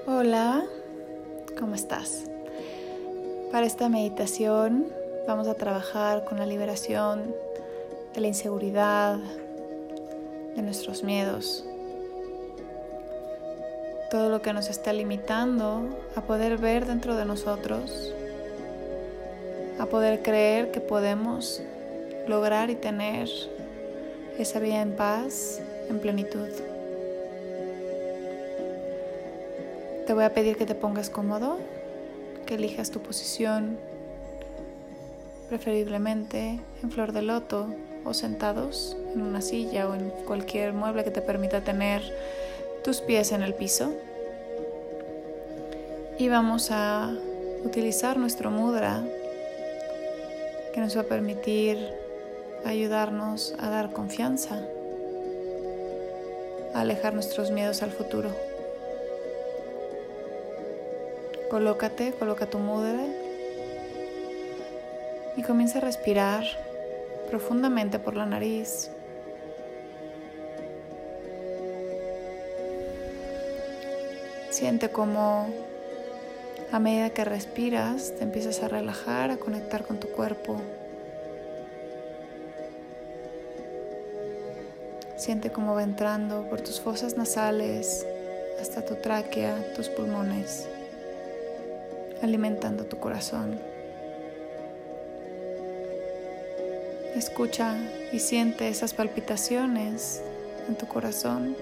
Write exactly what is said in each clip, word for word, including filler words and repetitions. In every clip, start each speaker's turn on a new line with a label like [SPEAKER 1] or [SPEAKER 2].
[SPEAKER 1] Hola, ¿cómo estás? Para esta meditación vamos a trabajar con la liberación de la inseguridad, de nuestros miedos, todo lo que nos está limitando a poder ver dentro de nosotros, a poder creer que podemos lograr y tener esa vida en paz, en plenitud. Te voy a pedir que te pongas cómodo, que elijas tu posición, preferiblemente en flor de loto o sentados en una silla o en cualquier mueble que te permita tener tus pies en el piso. Y vamos a utilizar nuestro mudra, que nos va a permitir ayudarnos a dar confianza, a alejar nuestros miedos al futuro. Colócate, coloca tu mudra y comienza a respirar profundamente por la nariz. Siente cómo a medida que respiras te empiezas a relajar, a conectar con tu cuerpo. Siente cómo va entrando por tus fosas nasales hasta tu tráquea, tus pulmones, alimentando tu corazón. Escucha y siente esas palpitaciones en tu corazón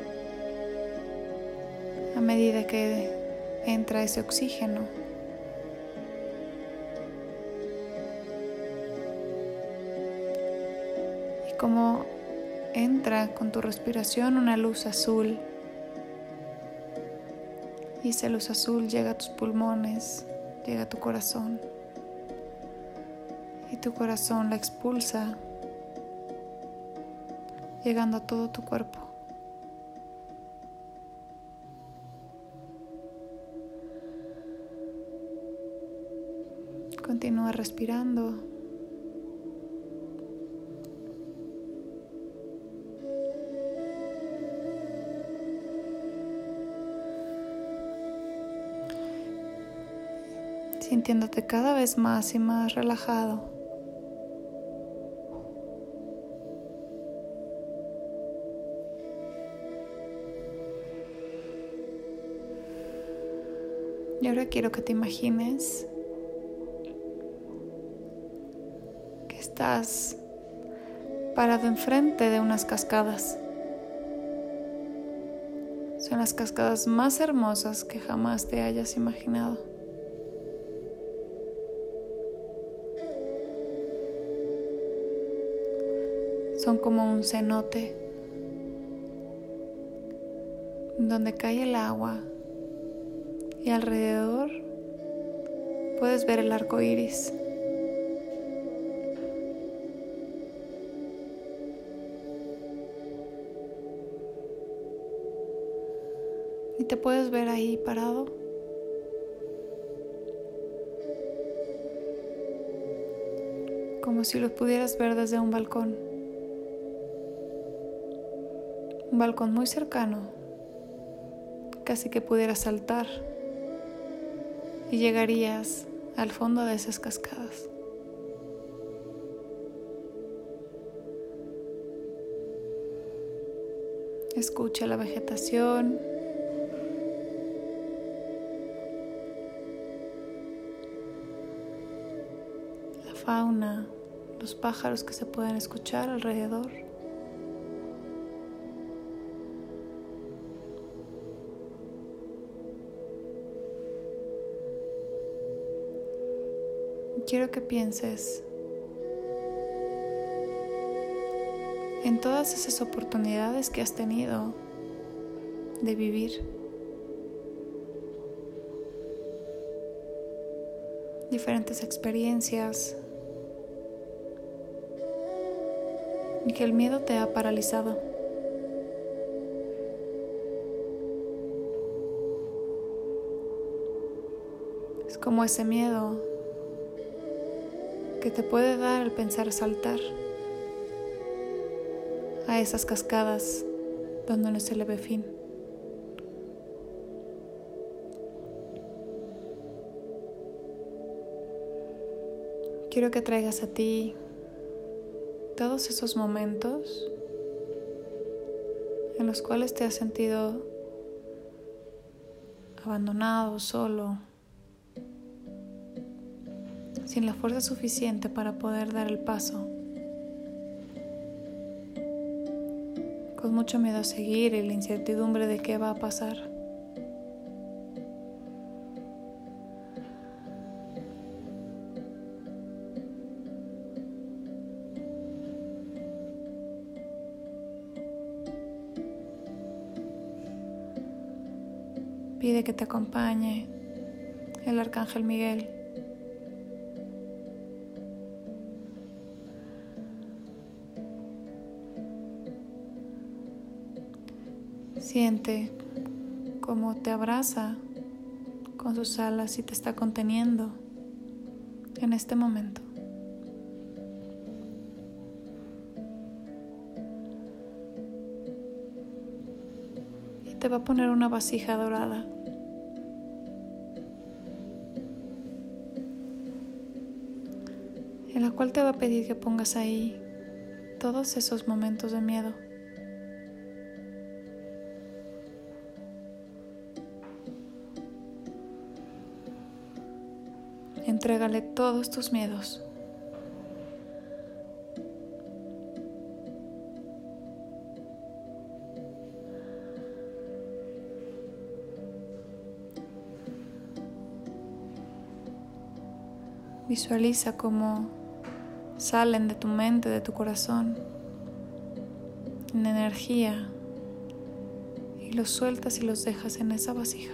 [SPEAKER 1] a medida que entra ese oxígeno. Y cómo entra con tu respiración una luz azul. Y esa luz azul llega a tus pulmones, llega a tu corazón. Y tu corazón la expulsa, llegando a todo tu cuerpo. Continúa respirando. Sintiéndote cada vez más y más relajado. Y ahora quiero que te imagines que estás parado enfrente de unas cascadas. Son las cascadas más hermosas que jamás te hayas imaginado. Son como un cenote donde cae el agua y alrededor puedes ver el arco iris. Y te puedes ver ahí parado, como si lo pudieras ver desde un balcón. Un balcón muy cercano, casi que pudieras saltar y llegarías al fondo de esas cascadas. Escucha la vegetación, la fauna, los pájaros que se pueden escuchar alrededor. Quiero que pienses en todas esas oportunidades que has tenido de vivir, diferentes experiencias, y que el miedo te ha paralizado. Es como ese miedo que te puede dar el pensar saltar a esas cascadas donde no se le ve fin. quiero que traigas a ti todos esos momentos en los cuales te has sentido abandonado, solo, sin la fuerza suficiente para poder dar el paso, con mucho miedo a seguir y la incertidumbre de qué va a pasar. Pide que te acompañe el Arcángel Miguel. Siente cómo te abraza con sus alas y te está conteniendo en este momento. Y te va a poner una vasija dorada. En la cual te va a pedir que pongas ahí todos esos momentos de miedo. Entrégale todos tus miedos. Visualiza cómo salen de tu mente, de tu corazón, en energía, y los sueltas y los dejas en esa vasija.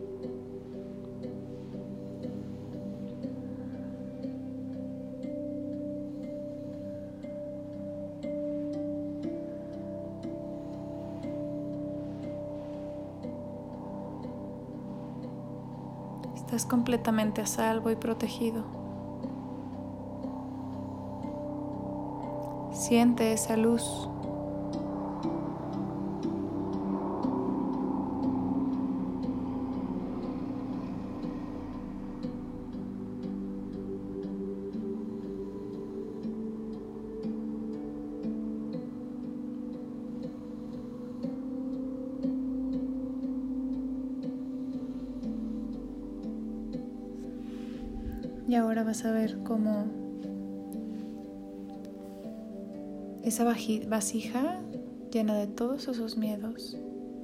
[SPEAKER 1] Estás completamente a salvo y protegido. Siente esa luz. Y ahora vas a ver cómo esa vasija llena de todos esos miedos,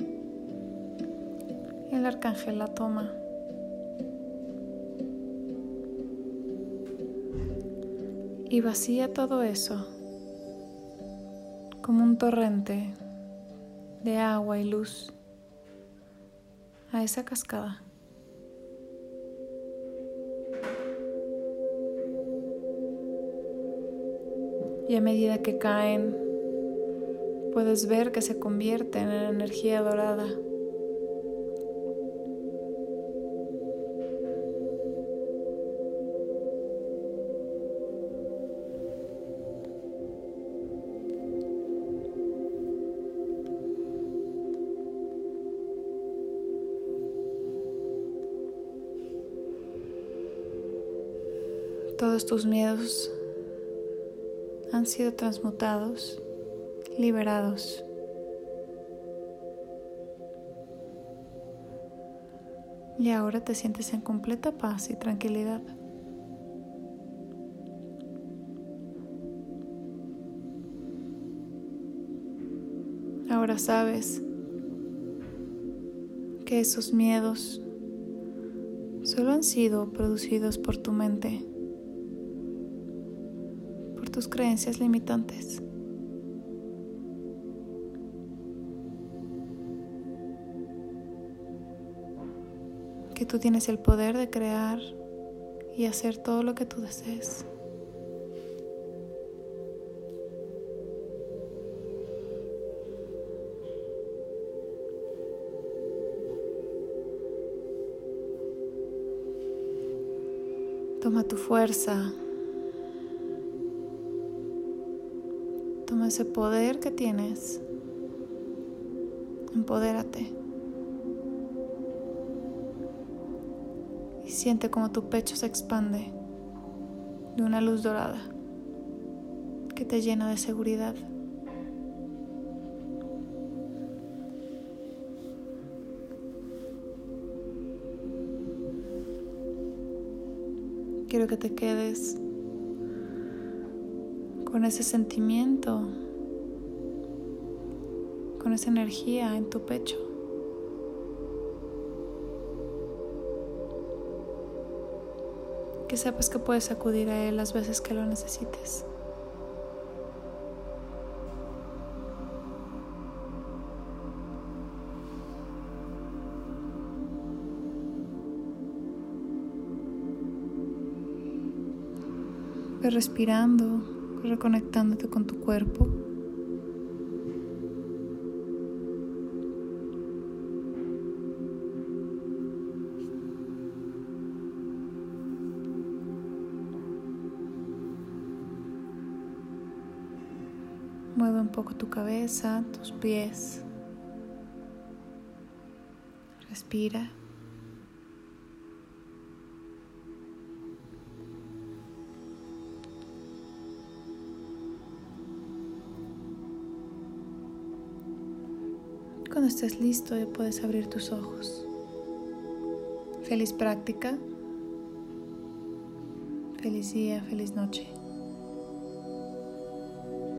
[SPEAKER 1] el arcángel la toma y vacía todo eso como un torrente de agua y luz a esa cascada. Y a medida que caen, puedes ver que se convierten en energía dorada. Todos tus miedos han sido transmutados, liberados. Y ahora te sientes en completa paz y tranquilidad. Ahora sabes que esos miedos solo han sido producidos por tu mente, tus creencias limitantes. Que tú tienes el poder de crear y hacer todo lo que tú desees. Toma tu fuerza. Toma ese poder que tienes. Empodérate. Y siente como tu pecho se expande de una luz dorada que te llena de seguridad. Quiero que te quedes con ese sentimiento, con esa energía en tu pecho. Que sepas que puedes acudir a él las veces que lo necesites. Ve respirando, reconectándote con tu cuerpo. Mueve un poco tu cabeza, tus pies. Respira. Cuando estés listo, ya puedes abrir tus ojos. Feliz práctica. Feliz día, feliz noche.